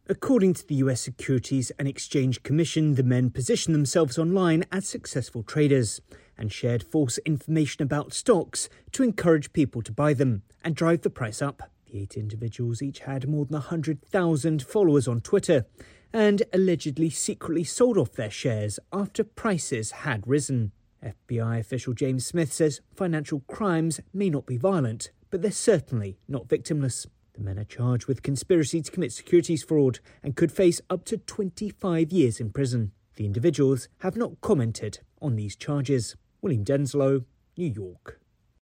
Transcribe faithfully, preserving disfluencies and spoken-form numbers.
According to the U S Securities and Exchange Commission, the men positioned themselves online as successful traders and shared false information about stocks to encourage people to buy them and drive the price up. The eight individuals each had more than one hundred thousand followers on Twitter and allegedly secretly sold off their shares after prices had risen. F B I official James Smith says financial crimes may not be violent, but they're certainly not victimless. The men are charged with conspiracy to commit securities fraud and could face up to twenty-five years in prison. The individuals have not commented on these charges. William Denslow, New York.